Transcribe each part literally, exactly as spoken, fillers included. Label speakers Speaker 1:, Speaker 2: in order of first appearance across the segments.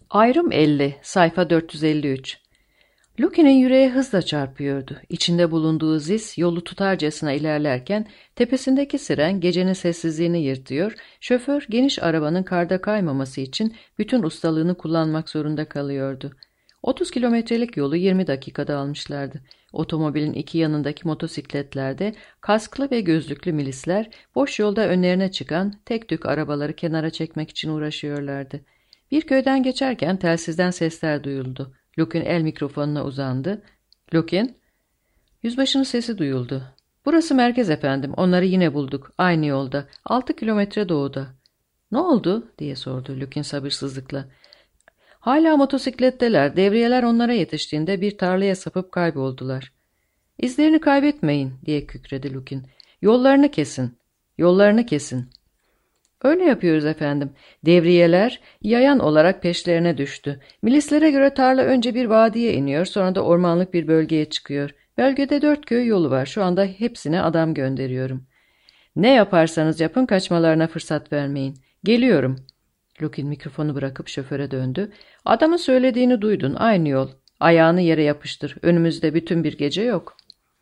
Speaker 1: Ayrım elli, sayfa dört yüz elli üç. Lucky'nin yüreği hızla çarpıyordu. İçinde bulunduğu zis yolu tutarcasına ilerlerken tepesindeki siren gecenin sessizliğini yırtıyor, şoför geniş arabanın karda kaymaması için bütün ustalığını kullanmak zorunda kalıyordu. otuz kilometrelik yolu yirmi dakikada almışlardı. Otomobilin iki yanındaki motosikletlerde kasklı ve gözlüklü milisler boş yolda önlerine çıkan tek tük arabaları kenara çekmek için uğraşıyorlardı. Bir köyden geçerken telsizden sesler duyuldu. Lukin el mikrofonuna uzandı. Lukin, yüzbaşının sesi duyuldu. Burası merkez efendim. Onları yine bulduk. Aynı yolda. Altı kilometre doğuda. Ne oldu? Diye sordu Lukin sabırsızlıkla. Hala motosikletteler. Devriyeler onlara yetiştiğinde bir tarlaya sapıp kayboldular. İzlerini kaybetmeyin diye kükredi Lukin. Yollarını kesin. Yollarını kesin. Öyle yapıyoruz efendim. Devriyeler yayan olarak peşlerine düştü. Milislere göre tarla önce bir vadiye iniyor, sonra da ormanlık bir bölgeye çıkıyor. Bölgede dört köy yolu var. Şu anda hepsine adam gönderiyorum. Ne yaparsanız yapın kaçmalarına fırsat vermeyin. Geliyorum. Lukin mikrofonu bırakıp şoföre döndü. Adamın söylediğini duydun. Aynı yol. Ayağını yere yapıştır. Önümüzde bütün bir gece yok.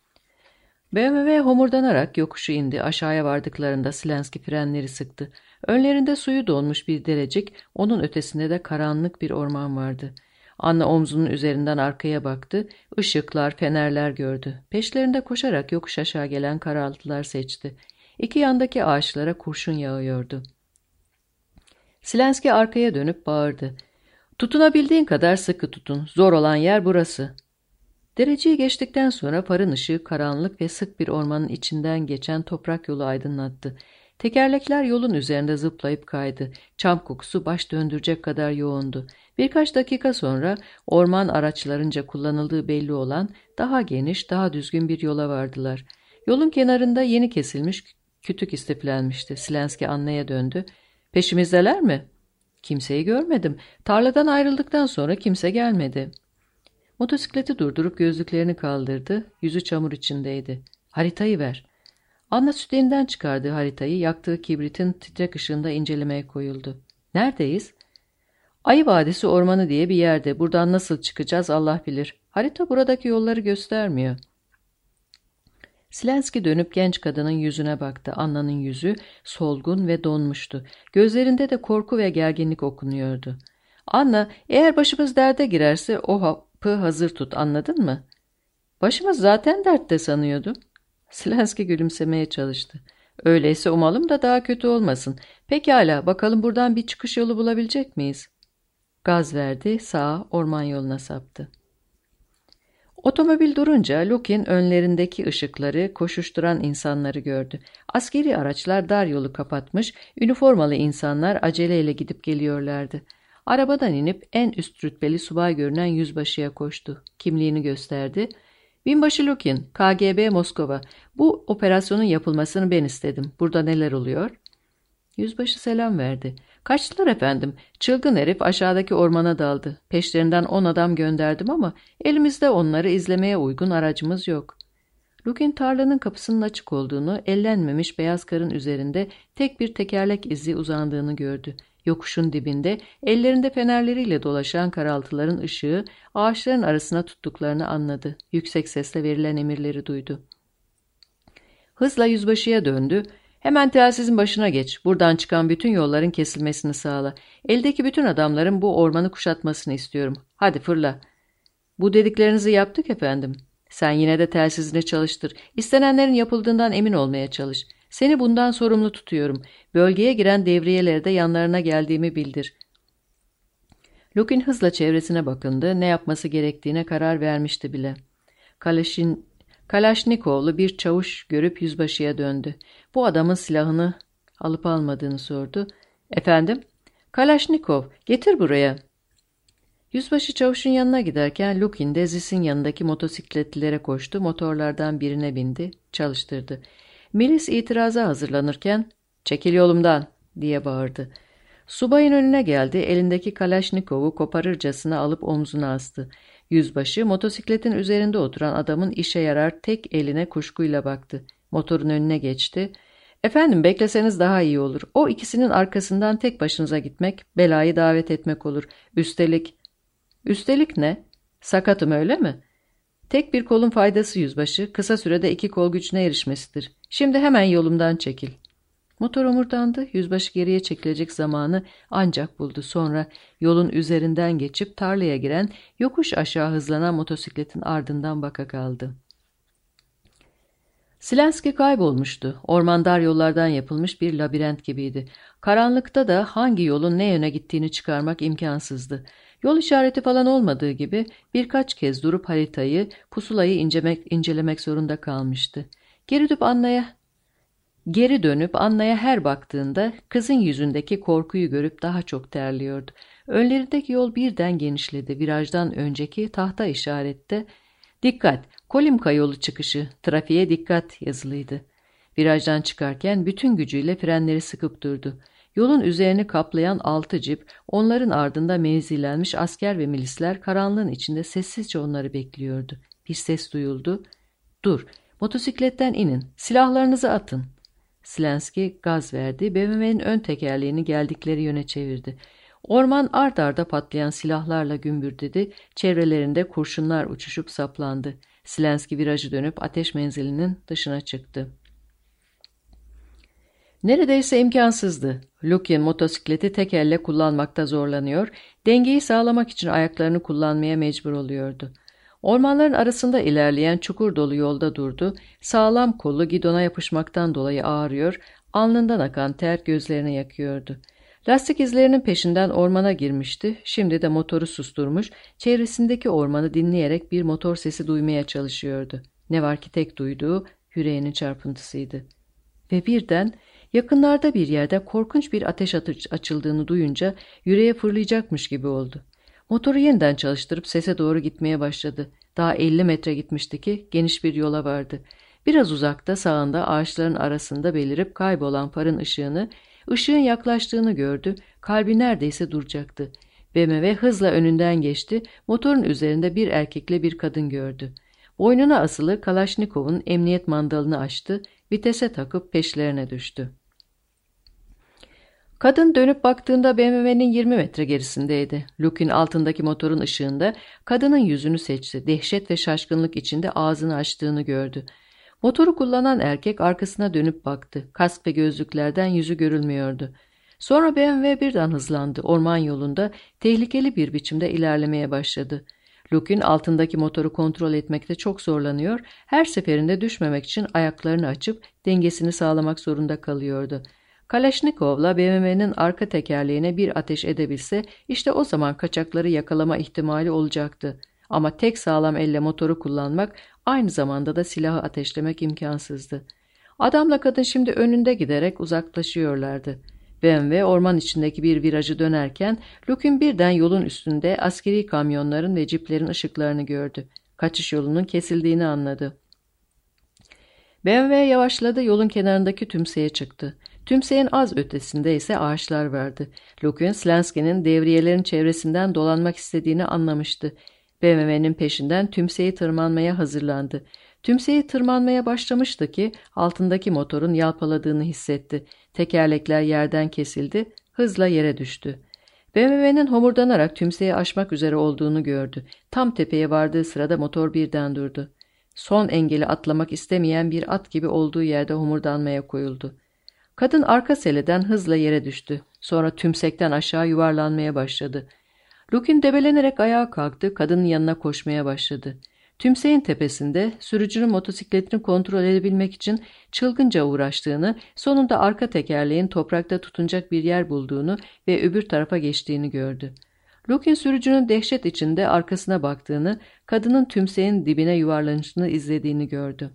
Speaker 1: B M W homurdanarak yokuşu indi. Aşağıya vardıklarında Silenski frenleri sıktı. Önlerinde suyu donmuş bir derecik, onun ötesinde de karanlık bir orman vardı. Anna omzunun üzerinden arkaya baktı. Işıklar, fenerler gördü. Peşlerinde koşarak yokuş aşağı gelen karaltılar seçti. İki yandaki ağaçlara kurşun yağıyordu. Silenski arkaya dönüp bağırdı. Tutunabildiğin kadar sıkı tutun. Zor olan yer burası. Dereceyi geçtikten sonra farın ışığı karanlık ve sık bir ormanın içinden geçen toprak yolu aydınlattı. Tekerlekler yolun üzerinde zıplayıp kaydı. Çam kokusu baş döndürecek kadar yoğundu. Birkaç dakika sonra orman araçlarınca kullanıldığı belli olan daha geniş, daha düzgün bir yola vardılar. Yolun kenarında yeni kesilmiş kütük istiflenmişti. Silenski Anna'ya döndü. Peşimizdeler mi? Kimseyi görmedim. Tarladan ayrıldıktan sonra kimse gelmedi. Motosikleti durdurup gözlüklerini kaldırdı. Yüzü çamur içindeydi. Haritayı ver. Anna sütyeninden çıkardığı haritayı yaktığı kibritin titrek ışığında incelemeye koyuldu. Neredeyiz? Ayı Vadisi Ormanı diye bir yerde. Buradan nasıl çıkacağız Allah bilir. Harita buradaki yolları göstermiyor. Silenski dönüp genç kadının yüzüne baktı. Anna'nın yüzü solgun ve donmuştu. Gözlerinde de korku ve gerginlik okunuyordu. Anna, eğer başımız derde girerse o hapı hazır tut, anladın mı? Başımız zaten dertte sanıyordum. Silenski gülümsemeye çalıştı. Öyleyse umalım da daha kötü olmasın. Pekala, bakalım buradan bir çıkış yolu bulabilecek miyiz? Gaz verdi, sağa orman yoluna saptı. Otomobil durunca Lukin önlerindeki ışıkları, koşuşturan insanları gördü. Askeri araçlar dar yolu kapatmış, üniformalı insanlar aceleyle gidip geliyorlardı. Arabadan inip en üst rütbeli subay görünen yüzbaşıya koştu. Kimliğini gösterdi. Binbaşı Lukin, K G B Moskova. Bu operasyonun yapılmasını ben istedim. Burada neler oluyor? Yüzbaşı selam verdi. Kaçtılar efendim. Çılgın herif aşağıdaki ormana daldı. Peşlerinden on adam gönderdim ama elimizde onları izlemeye uygun aracımız yok. Lukin tarlanın kapısının açık olduğunu, ellenmemiş beyaz karın üzerinde tek bir tekerlek izi uzandığını gördü. Yokuşun dibinde ellerinde fenerleriyle dolaşan karaltıların ışığı ağaçların arasına tuttuklarını anladı. Yüksek sesle verilen emirleri duydu. Hızla yüzbaşıya döndü. Hemen telsizin başına geç. Buradan çıkan bütün yolların kesilmesini sağla. Eldeki bütün adamların bu ormanı kuşatmasını istiyorum. Hadi fırla. Bu dediklerinizi yaptık efendim. Sen yine de telsizini çalıştır. İstenenlerin yapıldığından emin olmaya çalış. Seni bundan sorumlu tutuyorum. Bölgeye giren devriyelere de yanlarına geldiğimi bildir. Lukin hızla çevresine bakındı. Ne yapması gerektiğine karar vermişti bile. Kalaşin, Kalaşnikovlu bir çavuş görüp yüzbaşıya döndü. Bu adamın silahını alıp almadığını sordu. Efendim? Kalaşnikov, getir buraya. Yüzbaşı çavuşun yanına giderken Lukin de Zis'in yanındaki motosikletlilere koştu. Motorlardan birine bindi, çalıştırdı. Milis itiraza hazırlanırken "Çekil yolumdan!" diye bağırdı. Subayın önüne geldi, elindeki Kalaşnikov'u koparırcasına alıp omzuna astı. Yüzbaşı motosikletin üzerinde oturan adamın işe yarar tek eline kuşkuyla baktı. Motorun önüne geçti. Efendim, bekleseniz daha iyi olur. O ikisinin arkasından tek başınıza gitmek, belayı davet etmek olur. Üstelik... Üstelik ne? Sakatım, öyle mi? Tek bir kolun faydası yüzbaşı, kısa sürede iki kol gücüne erişmesidir. Şimdi hemen yolumdan çekil. Motor homurdandı. Yüzbaşı geriye çekilecek zamanı ancak buldu. Sonra yolun üzerinden geçip tarlaya giren, yokuş aşağı hızlanan motosikletin ardından baka kaldı. Silenski kaybolmuştu. Orman dar yollardan yapılmış bir labirent gibiydi. Karanlıkta da hangi yolun ne yöne gittiğini çıkarmak imkansızdı. Yol işareti falan olmadığı gibi birkaç kez durup haritayı, pusulayı incelemek, incelemek zorunda kalmıştı. Geri dönüp Anna'ya, geri dönüp Anna'ya her baktığında kızın yüzündeki korkuyu görüp daha çok terliyordu. Önlerindeki yol birden genişledi. Virajdan önceki tahta işarette "Dikkat! Kolimka yolu çıkışı, trafiğe dikkat" yazılıydı. Virajdan çıkarken bütün gücüyle frenleri sıkıp durdu. Yolun üzerini kaplayan altı cip, onların ardında mevzilenmiş asker ve milisler karanlığın içinde sessizce onları bekliyordu. Bir ses duyuldu. "Dur, motosikletten inin, silahlarınızı atın." Silenski gaz verdi, B M W'nin ön tekerleğini geldikleri yöne çevirdi. Orman ard arda patlayan silahlarla gümbürdedi, çevrelerinde kurşunlar uçuşup saplandı. Silenski virajı dönüp ateş menzilinin dışına çıktı. Neredeyse imkansızdı. Lukin motosikleti tek elle kullanmakta zorlanıyor, dengeyi sağlamak için ayaklarını kullanmaya mecbur oluyordu. Ormanların arasında ilerleyen çukur dolu yolda durdu, sağlam kolu gidona yapışmaktan dolayı ağrıyor, alnından akan ter gözlerini yakıyordu. Lastik izlerinin peşinden ormana girmişti, şimdi de motoru susturmuş, çevresindeki ormanı dinleyerek bir motor sesi duymaya çalışıyordu. Ne var ki tek duyduğu yüreğinin çarpıntısıydı. Ve birden yakınlarda bir yerde korkunç bir ateş açıldığını duyunca yüreğe fırlayacakmış gibi oldu. Motoru yeniden çalıştırıp sese doğru gitmeye başladı. Daha elli metre gitmişti ki geniş bir yola vardı. Biraz uzakta sağında ağaçların arasında belirip kaybolan farın ışığını, ışığın yaklaştığını gördü, kalbi neredeyse duracaktı. B M W hızla önünden geçti, motorun üzerinde bir erkekle bir kadın gördü. Boynuna asılı Kalaşnikov'un emniyet mandalını açtı, vitese takıp peşlerine düştü. Kadın dönüp baktığında B M W'nin yirmi metre gerisindeydi. Luke'in altındaki motorun ışığında kadının yüzünü seçti. Dehşet ve şaşkınlık içinde ağzını açtığını gördü. Motoru kullanan erkek arkasına dönüp baktı. Kask ve gözlüklerden yüzü görülmüyordu. Sonra B M W birden hızlandı. Orman yolunda tehlikeli bir biçimde ilerlemeye başladı. Luke'in altındaki motoru kontrol etmekte çok zorlanıyor, her seferinde düşmemek için ayaklarını açıp dengesini sağlamak zorunda kalıyordu. Kalaşnikov'la B M W'nin arka tekerleğine bir ateş edebilse işte o zaman kaçakları yakalama ihtimali olacaktı. Ama tek sağlam elle motoru kullanmak, aynı zamanda da silahı ateşlemek imkansızdı. Adamla kadın şimdi önünde giderek uzaklaşıyorlardı. B M W orman içindeki bir virajı dönerken Luke'in birden yolun üstünde askeri kamyonların ve ciplerin ışıklarını gördü. Kaçış yolunun kesildiğini anladı. B M W yavaşladı, yolun kenarındaki tümseye çıktı. Tümseyin az ötesinde ise ağaçlar vardı. Luke'in Silenski'nin devriyelerin çevresinden dolanmak istediğini anlamıştı. B M W'nin peşinden tümseyi tırmanmaya hazırlandı. Tümseyi tırmanmaya başlamıştı ki altındaki motorun yalpaladığını hissetti. Tekerlekler yerden kesildi, hızla yere düştü. B M W'nin homurdanarak tümseyi aşmak üzere olduğunu gördü. Tam tepeye vardığı sırada motor birden durdu. Son engeli atlamak istemeyen bir at gibi olduğu yerde homurdanmaya koyuldu. Kadın arka seleden hızla yere düştü. Sonra tümsekten aşağı yuvarlanmaya başladı. Luke'in debelenerek ayağa kalktı, kadının yanına koşmaya başladı. Tümseyin tepesinde sürücünün motosikletini kontrol edebilmek için çılgınca uğraştığını, sonunda arka tekerleğin toprakta tutunacak bir yer bulduğunu ve öbür tarafa geçtiğini gördü. Luke'in sürücünün dehşet içinde arkasına baktığını, kadının tümseyin dibine yuvarlanışını izlediğini gördü.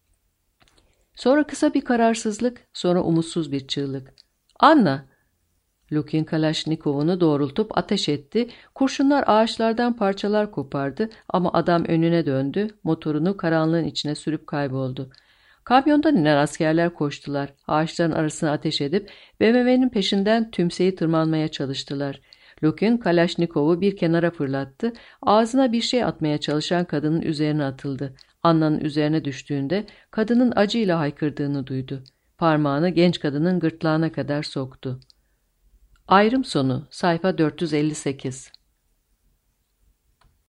Speaker 1: Sonra kısa bir kararsızlık, sonra umutsuz bir çığlık. "Anna!" Luke'in Kalaşnikov'unu doğrultup ateş etti. Kurşunlar ağaçlardan parçalar kopardı ama adam önüne döndü, motorunu karanlığın içine sürüp kayboldu. Kamyondan inen askerler koştular. Ağaçların arasına ateş edip B M W'nin peşinden tümseyi tırmanmaya çalıştılar. Luke'in Kalaşnikov'u bir kenara fırlattı. Ağzına bir şey atmaya çalışan kadının üzerine atıldı. Anna'nın üzerine düştüğünde kadının acıyla haykırdığını duydu. parmağını genç kadının gırtlağına kadar soktu. Ayrım sonu sayfa dört yüz elli sekiz.